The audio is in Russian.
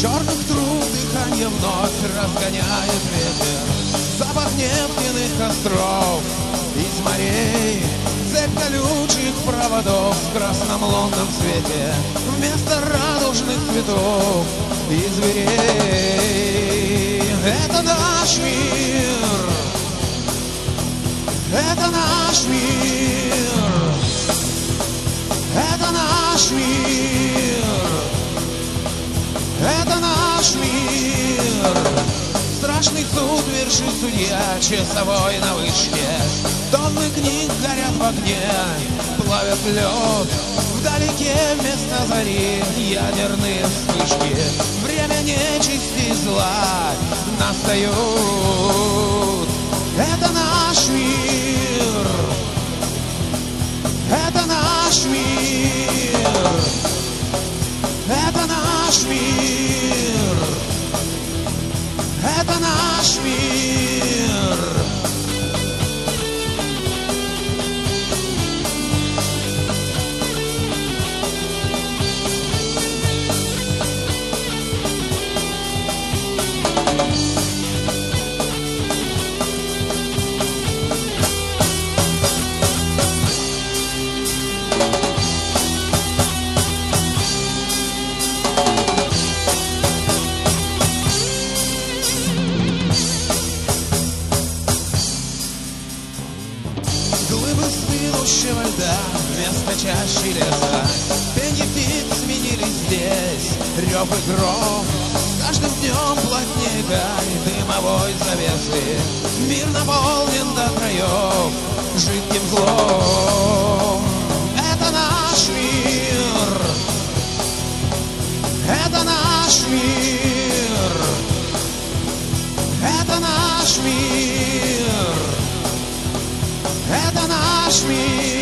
Черных труб дыхание вновь разгоняет ветер. Запах нефтяных костров из морей, цепь колючих проводов в красном лунном свете, вместо радужных цветов и зверей. Это наш мир, это наш мир, это наш мир, это наш мир. Страшный суд вершит судья, часовой на вышке. Тонны книг горят в огне, плавят лед. Вдалеке вместо зари ядерные вспышки. Время нечисти и зла настают. Это наш мир, это наш мир, это наш мир, это наш мир. Глыбы стынущего льда вместо чащи леса, пенье птиц сменились здесь, рев и гром. С каждым днем плотнее гарь дымовой завесы. Мир наполнен до краев жидким злом. Это наш мир, это наш мир, это наш мир, это наш мир.